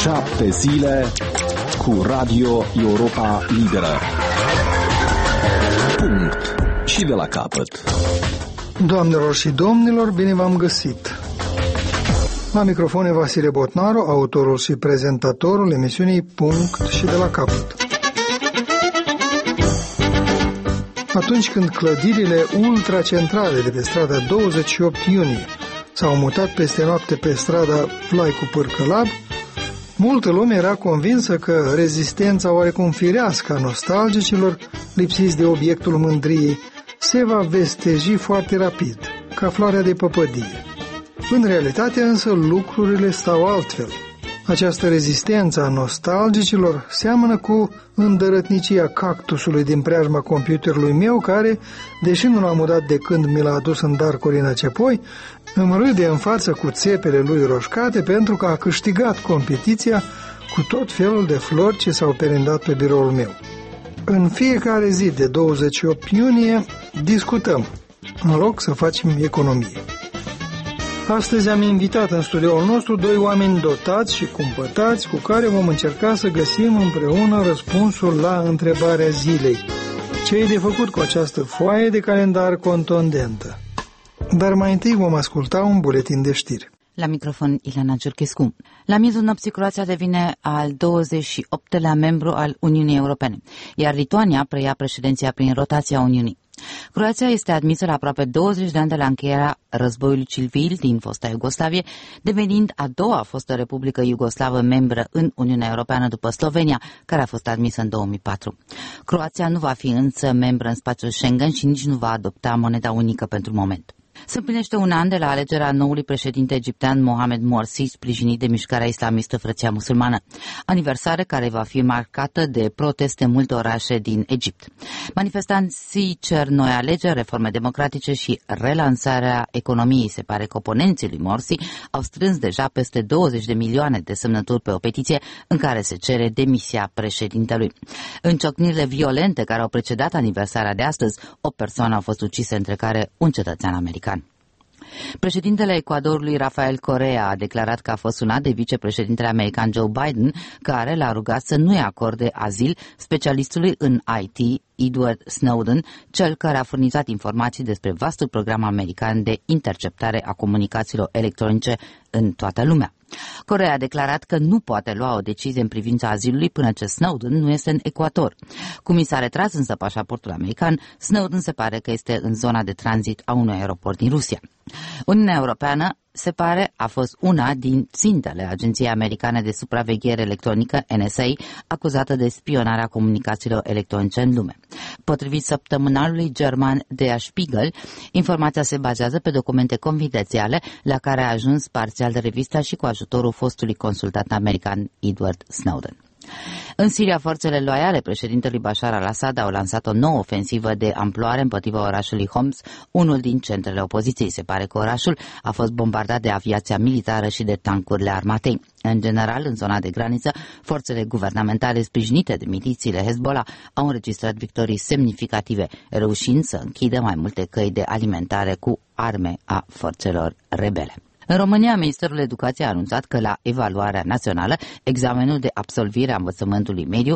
7 zile cu Radio Europa Liberă. Punct. Și de la capăt. Doamnelor și domnilor, bine v-am găsit. La microfon e Vasile Botnaru, autorul și prezentatorul emisiunii Punct și de la capăt. Atunci când clădirile ultracentrale de pe strada 28 iunie s-au mutat peste noapte pe strada Vlaicu Pârcălab, multă lume era convinsă că rezistența oarecum firească a nostalgicilor, lipsiți de obiectul mândriei, se va vesteji foarte rapid, ca floarea de păpădie. În realitate însă lucrurile stau altfel. Această rezistență a nostalgicilor seamănă cu îndărătnicia cactusului din preajma computerului meu care, deși nu l-am udat de când mi l-a adus în dar Corina Cepoi, îmi râde în față cu țepele lui roșcate pentru că a câștigat competiția cu tot felul de flori ce s-au perindat pe biroul meu. În fiecare zi de 28 iunie discutăm, în loc să facem economie. Astăzi am invitat în studioul nostru doi oameni dotați și cumpătați cu care vom încerca să găsim împreună răspunsul la întrebarea zilei. Ce e de făcut cu această foaie de calendar contundentă? Dar mai întâi vom asculta un buletin de știri. La microfon Ileana Giurchescu. La miezul nopții, Croația devine al 28-lea membru al Uniunii Europene, iar Lituania preia președinția prin rotația Uniunii. Croația este admisă la aproape 20 de ani de la încheierea războiului civil din fosta Iugoslavie, devenind a doua fostă republică iugoslavă membră în Uniunea Europeană după Slovenia, care a fost admisă în 2004. Croația nu va fi însă membră în spațiul Schengen și nici nu va adopta moneda unică pentru moment. Se împlinește un an de la alegerea noului președinte egiptean Mohamed Morsi, sprijinit de mișcarea islamistă Frăția Musulmană, aniversare care va fi marcată de proteste în multe orașe din Egipt. Manifestanții cer noi alegeri, reforme democratice și relansarea economiei. Se pare că oponenții lui Morsi au strâns deja peste 20 de milioane de semnături pe o petiție în care se cere demisia președintelui. În ciocnirile violente care au precedat aniversarea de astăzi, 8 persoane au fost ucise, între care un cetățean american. Președintele Ecuadorului, Rafael Correa, a declarat că a fost sunat de vicepreședintele american Joe Biden, care l-a rugat să nu-i acorde azil specialistului în IT, Edward Snowden, cel care a furnizat informații despre vastul program american de interceptare a comunicațiilor electronice în toată lumea. Correa a declarat că nu poate lua o decizie în privința azilului până ce Snowden nu este în Ecuador. Cum i s-a retras însă pașaportul american, Snowden se pare că este în zona de tranzit a unui aeroport din Rusia. Uniunea Europeană se pare a fost una din țintele Agenției Americane de Supraveghere Electronică, NSA, acuzată de spionarea comunicațiilor electronice în lume. Potrivit săptămânalului german Der Spiegel, informația se bazează pe documente confidențiale la care a ajuns parțial de revista și cu ajutorul fostului consultant american Edward Snowden. În Siria, forțele loiale președintelui Bashar al-Assad au lansat o nouă ofensivă de amploare împotriva orașului Homs, unul din centrele opoziției. Se pare că orașul a fost bombardat de aviația militară și de tancurile armatei. În general, în zona de graniță, forțele guvernamentale sprijinite de milițiile Hezbollah au înregistrat victorii semnificative, reușind să închidă mai multe căi de alimentare cu arme a forțelor rebele. În România, Ministerul Educației a anunțat că la evaluarea națională, examenul de absolvire a învățământului mediu,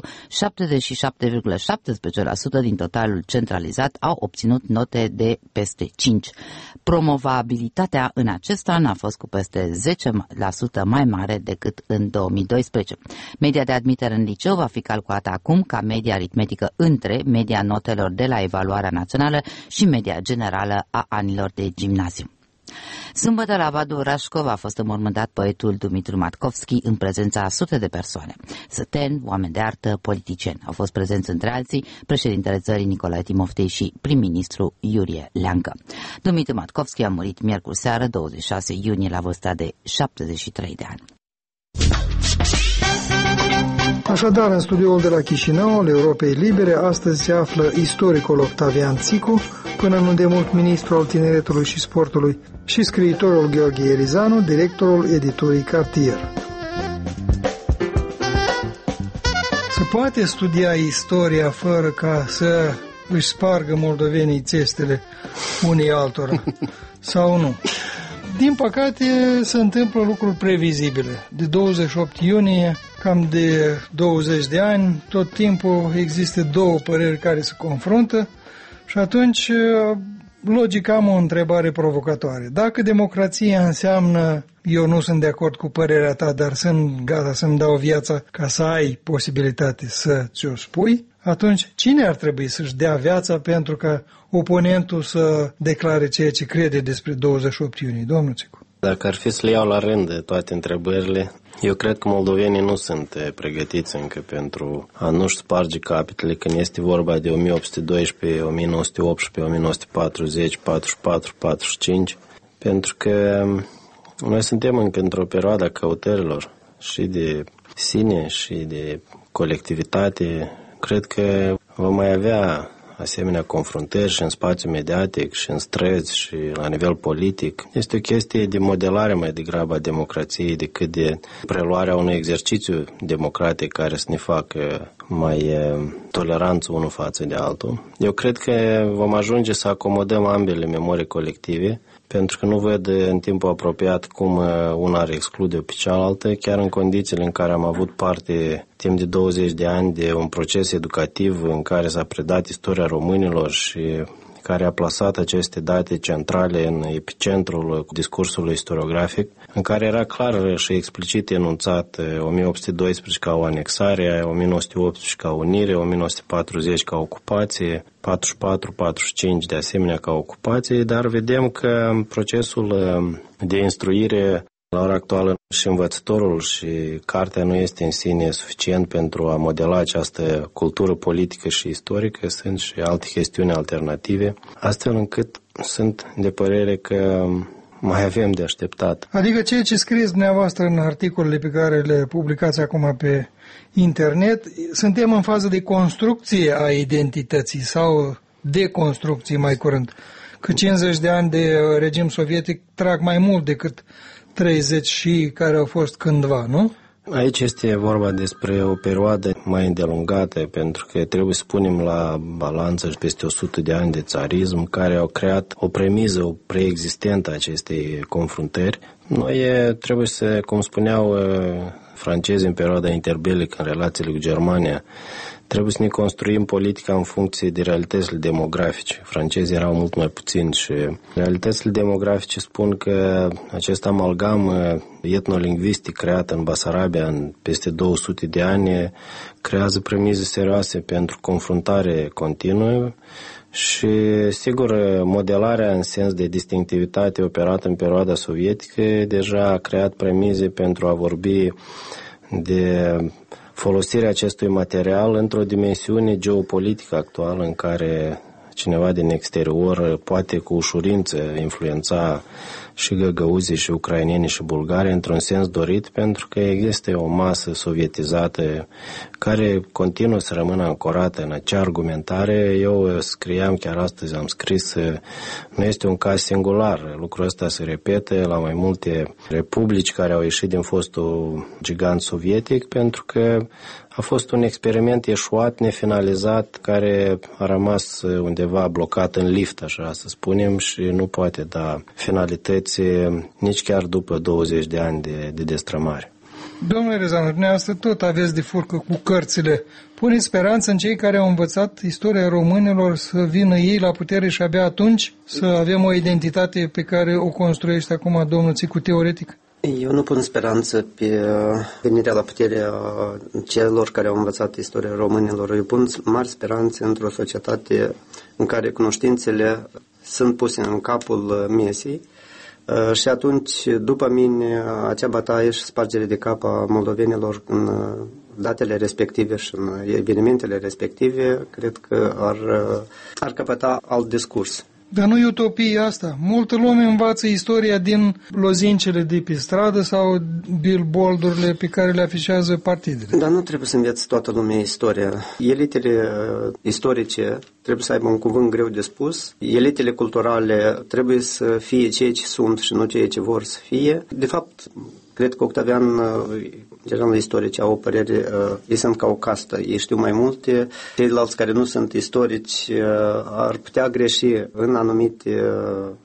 77,17% din totalul centralizat au obținut note de peste 5. Promovabilitatea în acest an a fost cu peste 10% mai mare decât în 2012. Media de admitere în liceu va fi calculată acum ca media aritmetică între media notelor de la evaluarea națională și media generală a anilor de gimnaziu. Sâmbătă la Vadul Rașcov a fost înmormântat poetul Dumitru Matkovski în prezența a sute de persoane. Săteni, oameni de artă, politicieni. Au fost prezenți între alții președintele țării Nicolae Timofte și prim-ministru Iurie Leancă. Dumitru Matkovski a murit miercuri seară, 26 iunie, la vârsta de 73 de ani. Așadar, în studioul de la Chișinău, al Europei Libere, astăzi se află istoricul Octavian Țicu, până nu demult ministru al tineretului și sportului, și scriitorul Gheorghe Erizanu, directorul editurii Cartier. Se poate studia istoria fără ca să își spargă moldovenii țestele unii altora, sau nu? din păcate, se întâmplă lucruri previzibile. De 28 iunie, cam de 20 de ani, tot timpul există două păreri care se confruntă și atunci, logic, am o întrebare provocatoare. Dacă democrația înseamnă eu nu sunt de acord cu părerea ta, dar sunt gata să-mi dau viața ca să ai posibilitate să ți-o spui, atunci cine ar trebui să-și dea viața pentru ca oponentul să declare ceea ce crede despre 28 iunie? Domnul Țicu. Dacă ar fi să le iau la rând toate întrebările, eu cred că moldovenii nu sunt pregătiți încă pentru a nu-și sparge capetele când este vorba de 1812, 1918, 1940, 44, 45, pentru că noi suntem încă într-o perioadă a căutărilor și de sine și de colectivitate. Cred că vom mai avea asemenea confruntări și în spațiu mediatic și în străzi și la nivel politic. Este o chestie de modelare mai degrabă a democrației decât de preluarea unui exercițiu democratic care să ne facă mai toleranți unul față de altul. Eu cred că vom ajunge să acomodăm ambele memorii colective, pentru că nu văd în timpul apropiat cum una ar exclude pe cealaltă, chiar în condițiile în care am avut parte timp de 20 de ani de un proces educativ în care s-a predat istoria românilor și care a plasat aceste date centrale în epicentrul discursului istoriografic, în care era clar și explicit enunțat 1812 ca o anexare, 1918 ca unire, 1940 ca ocupație, 44-45 de asemenea ca ocupație, dar vedem că procesul de instruire la ora actuală și învățătorul și cartea nu este în sine suficient pentru a modela această cultură politică și istorică, sunt și alte chestiuni alternative, astfel încât sunt de părere că mai avem de așteptat. Adică ceea ce scrieți dumneavoastră în articolele pe care le publicați acum pe internet, suntem în fază de construcție a identității sau deconstrucție mai curând. Că 50 de ani de regim sovietic trag mai mult decât 30 și care au fost cândva, nu? Aici este vorba despre o perioadă mai îndelungată, pentru că trebuie să punem la balanță peste 100 de ani de țarism care au creat o premiză, o preexistentă a acestei confruntări. Noi trebuie să, cum spuneau francezii în perioada interbelică în relațiile cu Germania, trebuie să ne construim politica în funcție de realitățile demografice. Francezii erau mult mai puțini și realitățile demografice spun că acest amalgam etnolingvistic creat în Basarabia în peste 200 de ani creează premize serioase pentru confruntare continuă și, sigur, modelarea în sens de distinctivitate operată în perioada sovietică deja a creat premize pentru a vorbi de folosirea acestui material într-o dimensiune geopolitică actuală în care cineva din exterior poate cu ușurință influența și găgăuzii și ucrainenii și bulgari într-un sens dorit, pentru că există o masă sovietizată care continuă să rămână ancorată în acea argumentare. Eu scriam, chiar astăzi am scris, nu este un caz singular. Lucrul ăsta se repetă la mai multe republici care au ieșit din fostul gigant sovietic, pentru că a fost un experiment eșuat, nefinalizat, care a rămas undeva blocat în lift, așa să spunem, și nu poate da finalități nici chiar după 20 de ani de destrămare. Domnule Rezanu, dumneavoastră tot aveți de furcă cu cărțile. Puneți speranță în cei care au învățat istoria românilor să vină ei la putere și abia atunci să avem o identitate pe care o construiește acum domnul Țicu teoretic? Eu nu pun speranță pe venirea la putere a celor care au învățat istoria românilor. Eu pun mari speranțe într-o societate în care cunoștințele sunt puse în capul mesei și atunci, după mine, acea bătaie și spargere de cap a moldovenilor în datele respective și în evenimentele respective, cred că ar căpăta alt discurs. Dar nu e utopie asta. Multă lume învață istoria din lozincele de pe stradă sau billboardurile pe care le afișează partidele. Dar nu trebuie să înveți toată lumea istoria. Elitele istorice trebuie să aibă un cuvânt greu de spus. Elitele culturale trebuie să fie ceea ce sunt și nu ceea ce vor să fie. De fapt, cred că Octavian, generalul istorici, au o părere, ei sunt ca o castă, ei știu mai multe, ceilalți care nu sunt istorici ar putea greși în anumite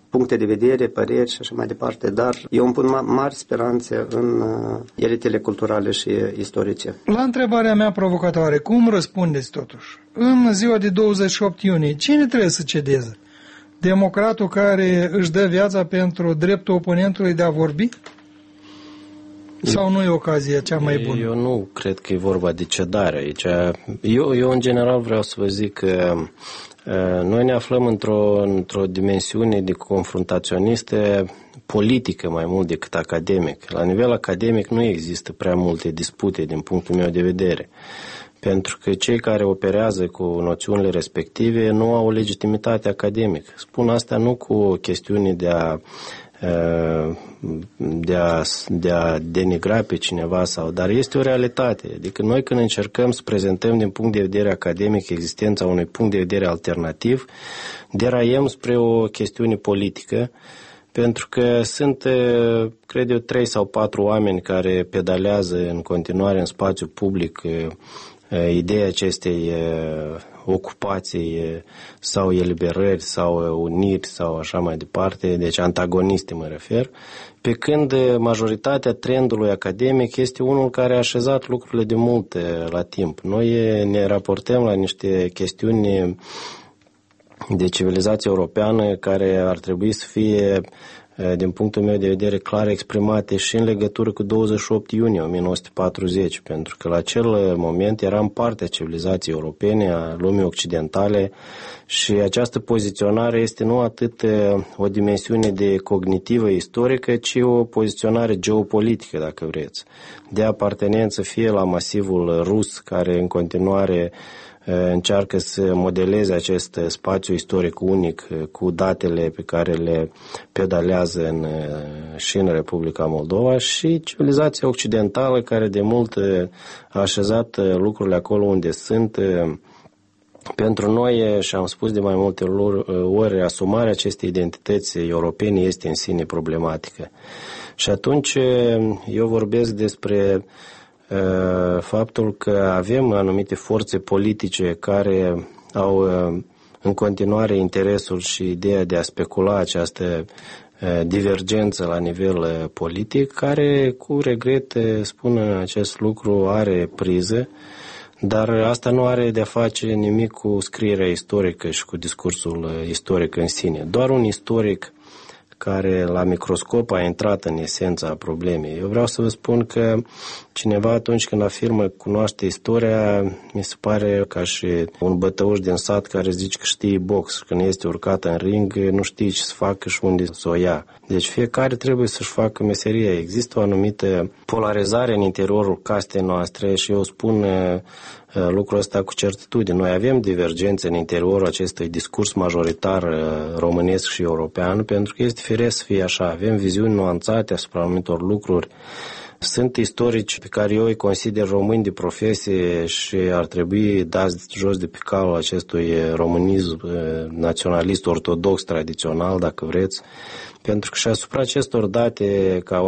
puncte de vedere, păreri și așa mai departe, dar eu îmi pun mari speranțe în elitele culturale și istorice. La întrebarea mea provocatoare, cum răspundeți totuși? În ziua de 28 iunie, cine trebuie să cedeze? Democratul care își dă viața pentru dreptul oponentului de a vorbi? Sau nu e ocazia cea mai bună? Eu nu cred că e vorba de cedare aici. Eu în general vreau să vă zic că noi ne aflăm într-o dimensiune de confruntaționiste politică mai mult decât academic. La nivel academic nu există prea multe dispute din punctul meu de vedere. Pentru că cei care operează cu noțiunile respective nu au o legitimitate academică. Spun asta nu cu o chestiune de a denigra pe cineva, dar este o realitate. Adică noi când încercăm să prezentăm din punct de vedere academic existența unui punct de vedere alternativ, deraiem spre o chestiune politică, pentru că sunt, cred eu, 3 sau 4 oameni care pedalează în continuare în spațiu public ideea acestei ocupații sau eliberări sau uniri sau așa mai departe, deci antagoniste mă refer, pe când majoritatea trendului academic este unul care a așezat lucrurile de mult la timp. Noi ne raportăm la niște chestiuni de civilizație europeană care ar trebui să fie, din punctul meu de vedere, clar exprimate și în legătură cu 28 iunie 1940, pentru că la acel moment eram parte a civilizației europene, a lumii occidentale, și această poziționare este nu atât o dimensiune de cognitivă istorică, ci o poziționare geopolitică, dacă vreți, de apartenență fie la masivul rus, care în continuare încearcă să modeleze acest spațiu istoric unic cu datele pe care le pedalează și în Republica Moldova, și civilizația occidentală care de mult a așezat lucrurile acolo unde sunt. Pentru noi, și am spus de mai multe ori, asumarea acestei identități europene este în sine problematică. Și atunci eu vorbesc despre faptul că avem anumite forțe politice care au în continuare interesul și ideea de a specula această divergență la nivel politic, care cu regret, spun acest lucru, are priză, dar asta nu are de-a face nimic cu scrierea istorică și cu discursul istoric în sine. Doar un istoric care la microscop a intrat în esența problemei. Eu vreau să vă spun că cineva atunci când afirmă că cunoaște istoria, mi se pare ca și un bătăuș din sat care zice că știe box. Când este urcat în ring, nu știe ce să facă și unde să o ia. Deci fiecare trebuie să-și facă meseria. Există o anumită polarizare în interiorul castei noastre și eu spun lucrul ăsta cu certitudine. Noi avem divergențe în interiorul acestui discurs majoritar românesc și european, pentru că este firesc să fie așa. Avem viziuni nuanțate asupra anumitor lucruri. Sunt istorici pe care eu îi consider români de profesie și ar trebui dați jos de pe calul acestui românism naționalist ortodox tradițional, dacă vreți, pentru că și asupra acestor date ca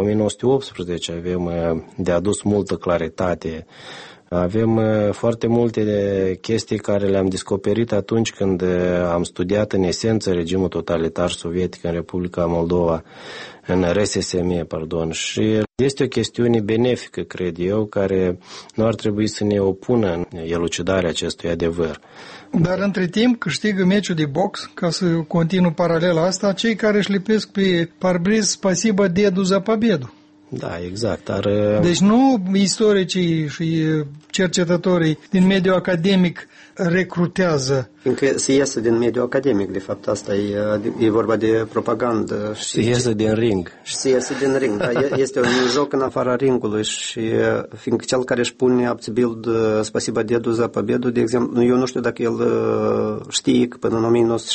1918 avem de adus multă claritate. Avem foarte multe chestii care le-am descoperit atunci când am studiat în esență regimul totalitar sovietic în Republica Moldova, în RSSM, și este o chestiune benefică, cred eu, care nu ar trebui să ne opună în elucidarea acestui adevăr. Dar între timp câștigă meciul de box, ca să continu paralela asta, cei care își lipesc pe parbriz spasiba dedu za pobedu. Da, exact. Deci nu istoricii și cercetătorii din mediul academic recrutează. Fiindcă se iese din mediul academic, de fapt, asta e vorba de propagandă. Se iese din ring. Și se iese din ring, da. Este un joc în afara ringului și fiindcă cel care își pune abțibild spasiba dedu za pobedu, de exemplu, eu nu știu dacă el știe că până în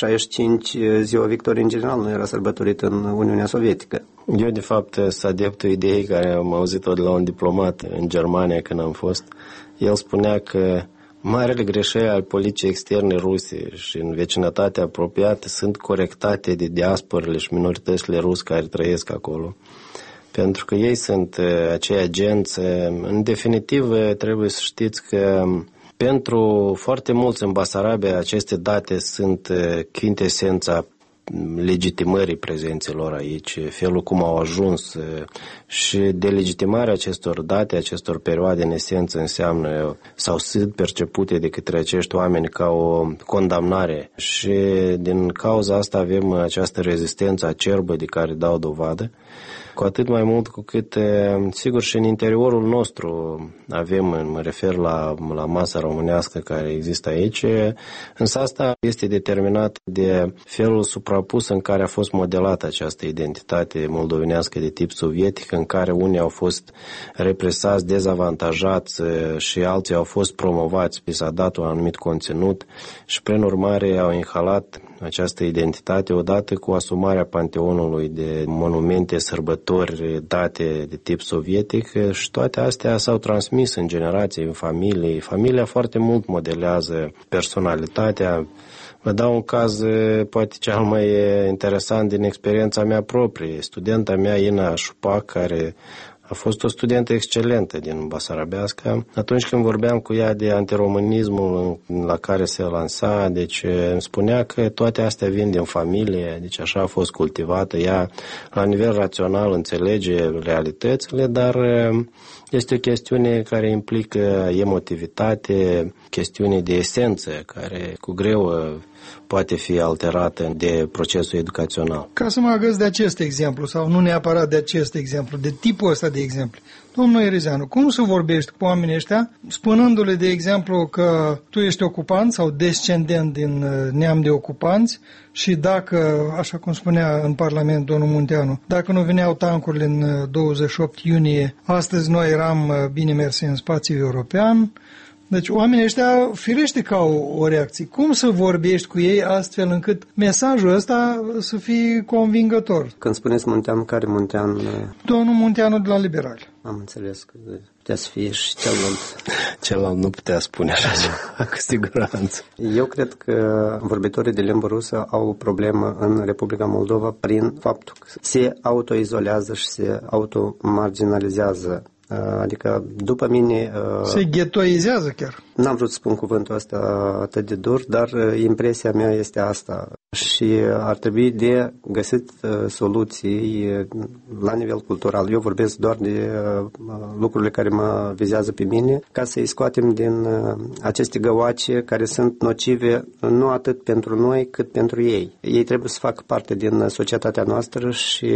1965 ziua victoriei în general nu era sărbătorită în Uniunea Sovietică. Eu, de fapt, sunt adeptul ideii care am auzit-o de la un diplomat în Germania când am fost. El spunea că marele greșeli al politicii externe ruse și în vecinătatea apropiată sunt corectate de diasporele și minoritățile ruse care trăiesc acolo. Pentru că ei sunt acei agenți. În definitiv, trebuie să știți că pentru foarte mulți în Basarabia aceste date sunt chintesența legitimării prezenților aici, felul cum au ajuns și delegitimarea acestor date, acestor perioade, în esență, înseamnă sau sunt percepute de către acești oameni ca o condamnare și din cauza asta avem această rezistență acerbă de care dau dovadă. Cu atât mai mult cu cât, sigur, și în interiorul nostru avem, mă refer la masa românească care există aici, însă asta este determinat de felul suprapus în care a fost modelată această identitate moldovenească de tip sovietic, în care unii au fost represați, dezavantajați și alții au fost promovați, li s-a dat un anumit conținut și, prin urmare, au inhalat această identitate odată cu asumarea panteonului de monumente, sărbători date de tip sovietic și toate astea s-au transmis în generații, în familii. Familia foarte mult modelează personalitatea. Vă dau un caz poate cel mai interesant din experiența mea proprie. Studenta mea, Ina Șupac, care a fost o studentă excelentă din Basarabeasca. Atunci când vorbeam cu ea de antiromânismul la care se lansa, deci îmi spunea că toate astea vin din familie, deci așa a fost cultivată. Ea, la nivel rațional, înțelege realitățile, dar este o chestiune care implică emotivitate, chestiune de esență, care cu greu poate fi alterată de procesul educațional. Ca să mă agăs de acest exemplu, sau nu neapărat de acest exemplu, de tipul ăsta de exemplu, domnul Erizeanu, cum să vorbești cu oamenii ăștia, spunându-le, de exemplu, că tu ești ocupant sau descendent din neam de ocupanți și dacă, așa cum spunea în Parlament domnul Munteanu, dacă nu veneau tancurile în 28 iunie, astăzi noi eram bine mersi în spațiul european. Deci oamenii ăștia firește ca o reacție. Cum să vorbești cu ei astfel încât mesajul ăsta să fie convingător? Când spuneți Munteanu, care Munteanu? Domnul Munteanu de la Liberali. Am înțeles că putea să fie și celălalt. Celălalt nu putea spune așa ceva, cu siguranță. Eu cred că vorbitorii de limbă rusă au o problemă în Republica Moldova prin faptul că se autoizolează și se automarginalizează. Adică, după mine... Se ghetoizează chiar. N-am vrut să spun cuvântul ăsta atât de dur, dar impresia mea este asta. Și ar trebui de găsit soluții la nivel cultural. Eu vorbesc doar de lucrurile care mă vizează pe mine, ca să-i scoatem din aceste găoace care sunt nocive nu atât pentru noi, cât pentru ei. Ei trebuie să facă parte din societatea noastră și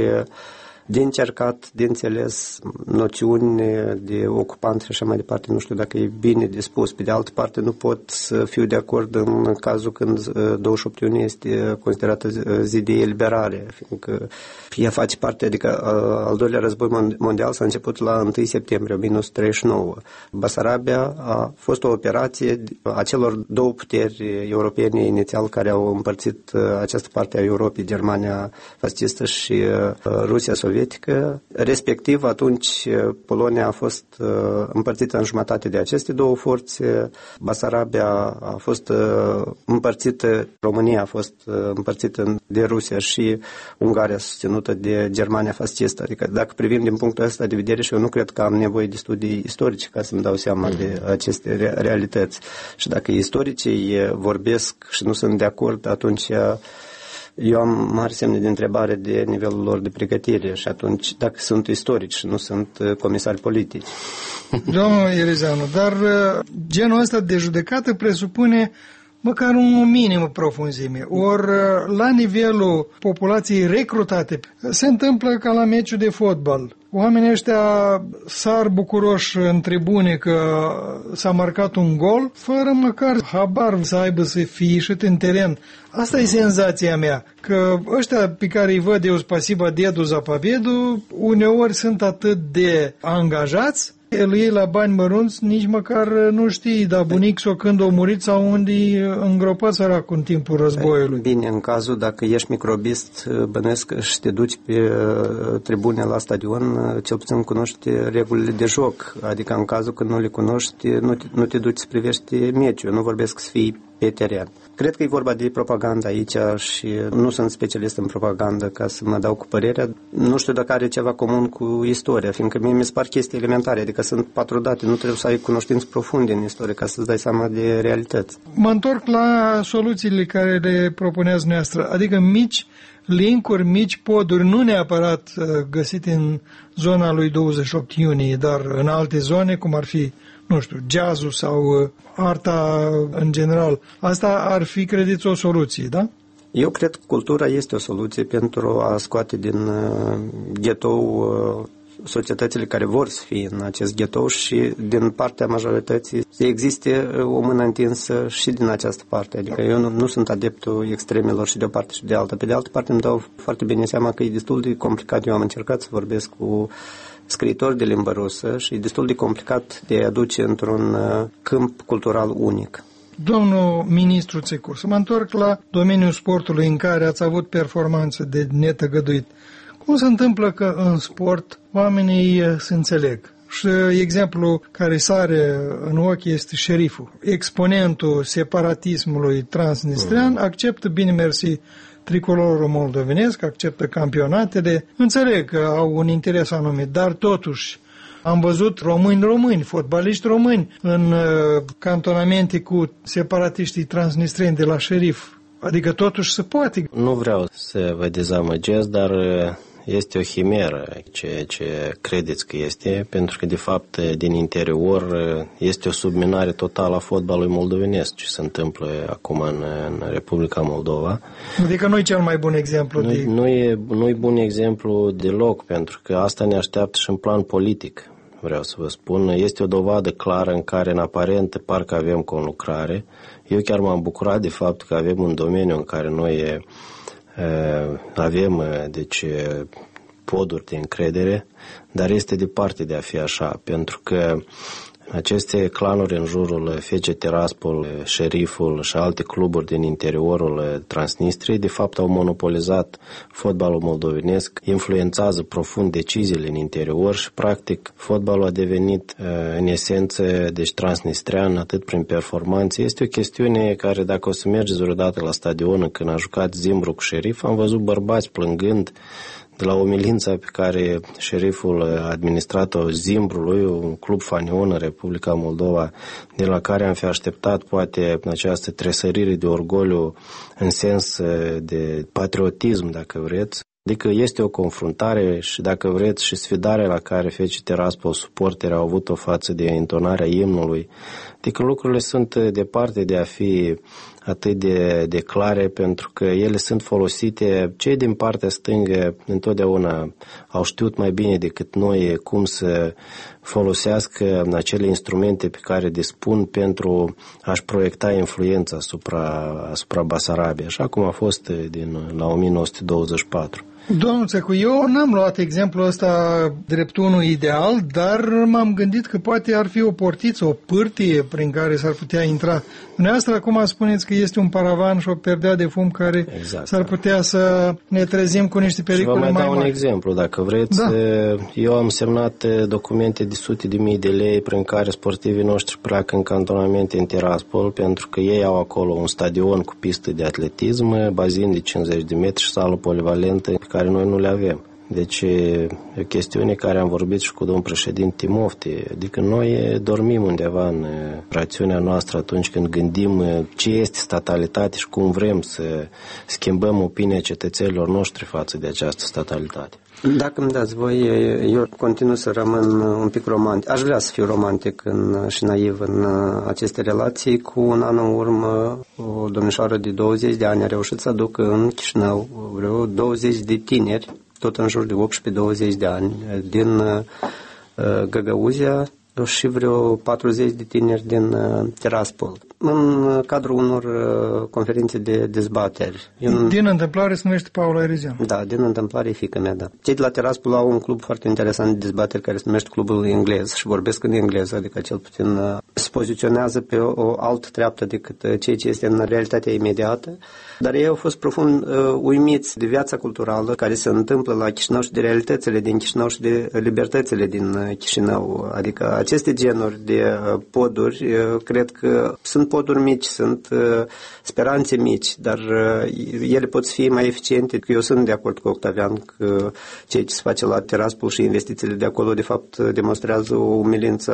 de încercat, de înțeles noțiuni de ocupant și așa mai departe, nu știu dacă e bine dispus. Pe de altă parte, nu pot să fiu de acord în cazul când 28 iunie este considerată zi de eliberare, fiindcă ea face parte, adică al doilea război mondial s-a început la 1 septembrie 1939. Basarabia a fost o operație a celor două puteri europene inițial care au împărțit această parte a Europei, Germania fascistă și Rusia sovietică. Respectiv, atunci Polonia a fost împărțită în jumătate de aceste două forțe, Basarabia a fost împărțită, România a fost împărțită de Rusia și Ungaria susținută de Germania fascistă. Adică dacă privim din punctul ăsta de vedere, și eu nu cred că am nevoie de studii istorice ca să-mi dau seama de aceste realități. Și dacă istoricii vorbesc și nu sunt de acord, atunci eu am mari semne de întrebare de nivelul lor de pregătire și atunci dacă sunt istorici și nu sunt comisari politici. Domnul Erizeanu, dar genul ăsta de judecată presupune măcar o minimă profunzime. Ori la nivelul populației recrutate se întâmplă ca la meciul de fotbal. Oamenii ăștia sar bucuroși în tribune că s-a marcat un gol, fără măcar habar să aibă să fie ieșit în teren. Asta e senzația mea, că ăștia pe care îi văd eu spasiba dedu za pabedu, uneori sunt atât de angajați, el iei la bani mărunți, nici măcar nu știi, dar bunic sau când a murit sau unde îngropat săracul în timpul războiului. Bine, în cazul dacă ești microbist, bănesc și te duci pe tribune la stadion, cel puțin cunoști regulile de joc. Adică în cazul când nu le cunoști, nu te duci să privești meciul. Nu vorbesc să fii pe teren. Cred că e vorba de propagandă aici și nu sunt specialist în propagandă ca să mă dau cu părerea. Nu știu dacă are ceva comun cu istoria, fiindcă mie mi se par chestii elementare, adică sunt 4 date, nu trebuie să ai cunoștințe profunde în istorie ca să-ți dai seama de realități. Mă întorc la soluțiile care le propuneați noastră, adică mici link-uri, mici poduri, nu neapărat găsite în zona lui 28 iunie, dar în alte zone, cum ar fi, nu știu, jazzul sau arta în general. Asta ar fi, credeți, o soluție, da? Eu cred că cultura este o soluție pentru a scoate din ghetou societățile care vor să fie în acest ghetou și din partea majorității să existe o mână întinsă și din această parte. Adică eu nu sunt adeptul extremelor și de o parte și de alta. Pe de altă parte îmi dau foarte bine seama că e destul de complicat. Eu am încercat să vorbesc cu scriitori de limbă rusă și e destul de complicat de a aduce într-un câmp cultural unic. Domnul ministru Țecur, să mă întorc la domeniul sportului în care ați avut performanțe de netăgăduit. Cum se întâmplă că în sport oamenii se înțeleg? Și exemplu care sare în ochi este șeriful. Exponentul separatismului transnistrian acceptă, bine mersi, tricolorul moldovenesc, acceptă campionatele. Înțeleg că au un interes anumit, dar totuși am văzut români, fotbaliști români în cantonamente cu separatiștii transnistrieni de la șerif. Adică totuși se poate. Nu vreau să vă dezamăgesc, dar este o chimeră ceea ce credeți că este, pentru că de fapt din interior este o subminare totală a fotbalului moldovenesc ce se întâmplă acum în Republica Moldova. Adică nu e cel mai bun exemplu. Nu e bun exemplu deloc, pentru că asta ne așteaptă și în plan politic. Vreau să vă spun, este o dovadă clară în care în aparent parcă avem conlucrare. Eu chiar m-am bucurat de faptul că avem un domeniu în care noi avem poduri de încredere, dar este departe de a fi așa, pentru că aceste clanuri în jurul FC Tiraspol, Șeriful și alte cluburi din interiorul Transnistriei, de fapt au monopolizat fotbalul moldovenesc, influențează profund deciziile în interior și practic fotbalul a devenit în esență deci transnistrian, atât prin performanțe. Este o chestiune care dacă o să mergeți vreodată la stadion când a jucat Zimbru cu Șerif, am văzut bărbați plângând de la umilința pe care șeriful a administrat-o Zimbrului, un club fanion în Republica Moldova, de la care am fi așteptat poate această tresărire de orgoliu în sens de patriotism, dacă vreți. Adică este o confruntare și, dacă vreți, și sfidarea la care FC Tiraspol suporteri au avut-o față de intonarea imnului. Adică lucrurile sunt departe de a fi atât de clare, pentru că ele sunt folosite. Cei din partea stângă întotdeauna au știut mai bine decât noi cum să folosească acele instrumente pe care dispun pentru a-și proiecta influența asupra Basarabiei, așa cum a fost la 1924. Domnul Țecu, eu n-am luat exemplul ăsta drept unul ideal, dar m-am gândit că poate ar fi o portiță, o pârtie prin care s-ar putea intra. Dumneavoastră acum spuneți că este un paravan și o perdea de fum care s-ar putea să ne trezim cu niște pericole mai mari. Și vă mai dau un exemplu, dacă vreți. Da. Eu am semnat documente de sute de mii de lei prin care sportivii noștri pleacă în cantonamente în Tiraspol, pentru că ei au acolo un stadion cu pistă de atletism, bazin de 50 de metri și sală polivalentă pe care noi nu le avem. Deci e o chestiune care am vorbit și cu domnul președinte Timofti. Adică noi dormim undeva în rațiunea noastră atunci când gândim ce este statalitate și cum vrem să schimbăm opinia cetățenilor noștri față de această statalitate. Dacă îmi dați voi, eu continuu să rămân un pic romantic. Aș vrea să fiu romantic și naiv în aceste relații. Cu un an în urmă, o domnișoară de 20 de ani a reușit să aducă în Chișinău vreo 20 de tineri, tot în jur de 18-20 de ani, din Găgăuzia și vreo 40 de tineri din Tiraspol, în cadrul unor conferințe de dezbateri. Din întâmplare se numește Paula Erezian. Da, din întâmplare e fiica mea, da. Cei de la Tiraspol au un club foarte interesant de dezbateri care se numește Clubul Englez și vorbesc în engleză, adică cel puțin se poziționează pe o altă treaptă decât ceea ce este în realitatea imediată, dar ei au fost profund uimiți de viața culturală care se întâmplă la Chișinău și de realitățile din Chișinău și de libertățile din Chișinău. Adică aceste genuri de poduri, cred că sunt poduri mici, sunt speranțe mici, dar ele pot fi mai eficiente. Eu sunt de acord cu Octavian că ceea ce se face la Tiraspol și investițiile de acolo, de fapt, demonstrează o umilință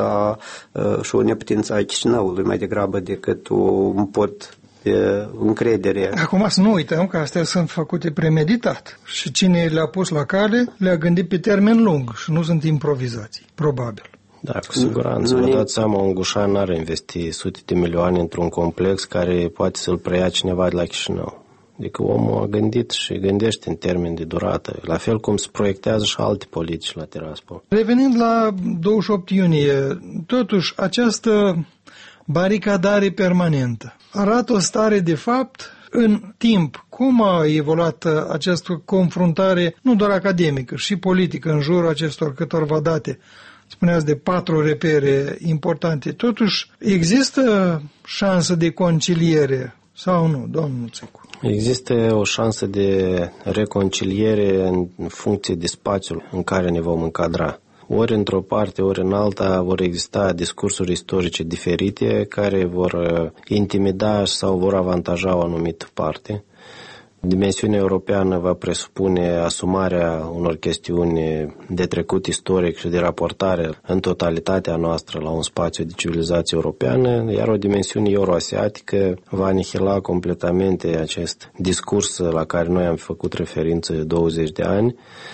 și o neputință a Chișinăului mai degrabă decât un pod de încredere. Acum să nu uităm că astea sunt făcute premeditat și cine le-a pus la cale le-a gândit pe termen lung și nu sunt improvizații, probabil. Da, cu siguranță. Vă dați seama, un Gușan n-ar investi sute de milioane într-un complex care poate să-l preia cineva de la Chișinău. Adică omul a gândit și gândește în termen de durată, la fel cum se proiectează și alte politici la Tiraspol. Revenind la 28 iunie, totuși această baricadare permanentă arată o stare de fapt în timp. Cum a evoluat această confruntare, nu doar academică, și politică în jurul acestor câtorva date? Spuneați de 4 repere importante. Totuși, există șansă de conciliere sau nu, domnul Țecu? Există o șansă de reconciliere în funcție de spațiul în care ne vom încadra. Ori într-o parte, ori în alta vor exista discursuri istorice diferite care vor intimida sau vor avantaja o anumită parte. Dimensiunea europeană va presupune asumarea unor chestiuni de trecut istoric și de raportare în totalitatea noastră la un spațiu de civilizație europeană, iar o dimensiune euroasiatică va anihila completamente acest discurs la care noi am făcut referință de 20 de ani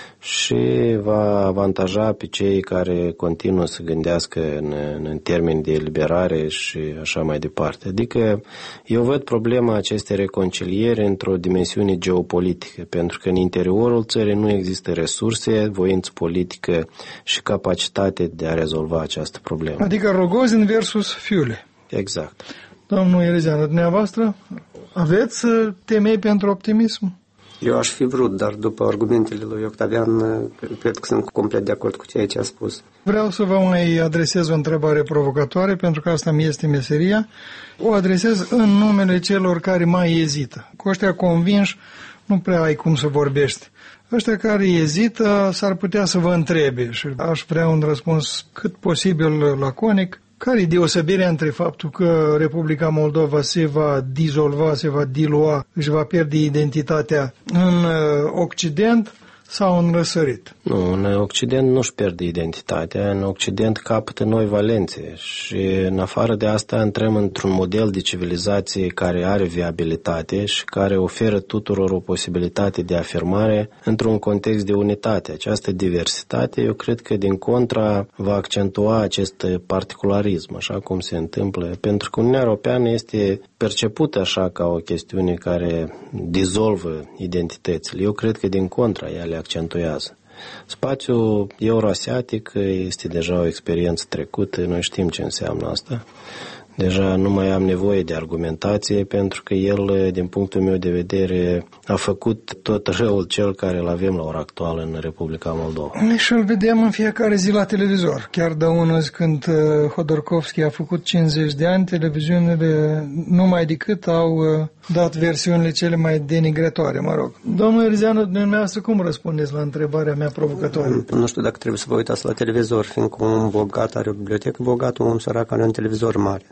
și va avantaja pe cei care continuă să gândească în termeni de eliberare și așa mai departe. Adică eu văd problema acestei reconcilieri într-o dimensiune geopolitică, pentru că în interiorul țării nu există resurse, voință politică și capacitate de a rezolva această problemă. Adică Rogozin versus Fiule. Exact. Domnul Elezeanu, dumneavoastră aveți temei pentru optimism? Eu aș fi vrut, dar după argumentele lui Octavian, cred că sunt complet de acord cu ceea ce a spus. Vreau să vă mai adresez o întrebare provocatoare, pentru că asta mi este meseria. O adresez în numele celor care mai ezită. Cu ăștia convinși nu prea ai cum să vorbești. Ăștia care ezită s-ar putea să vă întrebe și aș vrea un răspuns cât posibil laconic. Care e deosebirea între faptul că Republica Moldova se va dizolva, se va dilua, își va pierde identitatea în Occident sau în răsărit? Nu, în Occident nu-și pierde identitatea, în Occident capătă noi valențe și în afară de asta intrăm într-un model de civilizație care are viabilitate și care oferă tuturor o posibilitate de afirmare într-un context de unitate. Această diversitate, eu cred că din contra va accentua acest particularism, așa cum se întâmplă, pentru că Uniunea Europeană este percepută așa ca o chestiune care dizolvă identitățile. Eu cred că din contra ea le accentuează. Spațiul euroasiatic este deja o experiență trecută, noi știm ce înseamnă asta. Deja nu mai am nevoie de argumentație pentru că el, din punctul meu de vedere, a făcut tot răul cel care îl avem la ora actuală în Republica Moldova. Și îl vedem în fiecare zi la televizor. Chiar de unul când Hodorkovski a făcut 50 de ani, televiziunile numai decât au dat versiunile cele mai denigratoare, mă rog. Domnul Elezeanu, dumneavoastră cum răspundeți la întrebarea mea provocatoare? Nu știu dacă trebuie să vă uitați la televizor, fiindcă un bogat are o bibliotecă bogată, un sărac are un televizor mare.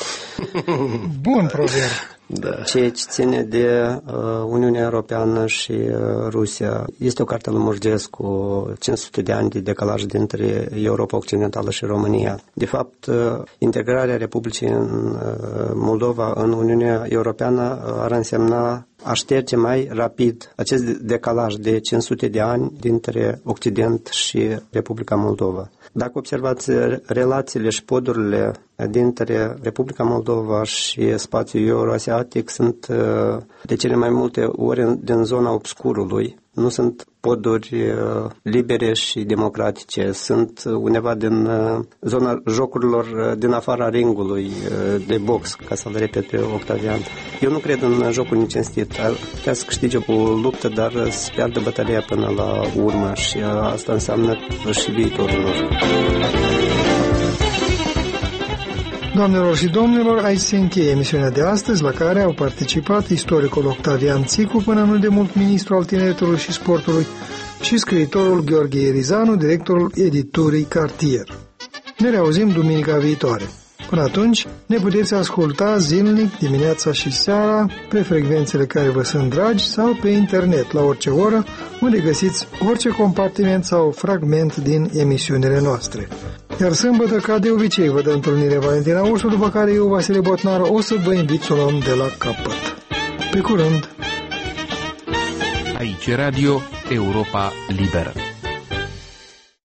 Bun proverb. Da. Ceea ce ține de Uniunea Europeană și Rusia este o carte lui Murgescu, 500 de ani de decalaj dintre Europa Occidentală și România. De fapt, integrarea Republicii în Moldova în Uniunea Europeană ar însemna a șterge mai rapid acest decalaj de 500 de ani dintre Occident și Republica Moldova. Dacă observați relațiile și podurile dintre Republica Moldova și spațiul euroasiatic sunt de cele mai multe ori din zona obscurului. Nu sunt poduri libere și democratice, sunt undeva din zona jocurilor din afara ringului de box, ca să-l repet pe Octavian. Eu nu cred în jocul necinstit. Ar putea să câștige o luptă, dar să piardă bătălia până la urmă și asta înseamnă și viitorul nostru. Doamnelor și domnilor, aici se încheie emisiunea de astăzi, la care au participat istoricul Octavian Țicu, până nu de mult ministru al tineretului și sportului, și scriitorul Gheorghe Erizanu, directorul editurii Cartier. Ne reauzim duminica viitoare. Până atunci, ne puteți asculta zilnic, dimineața și seara, pe frecvențele care vă sunt dragi sau pe internet, la orice oră, unde găsiți orice compartiment sau fragment din emisiunile noastre. Iar sâmbătă, ca de obicei, vă dă întâlnire Valentina Ursu, după care eu, Vasile Botnar, o să vă invit să o luăm de la capăt. Pe curând! Aici Radio Europa Liberă.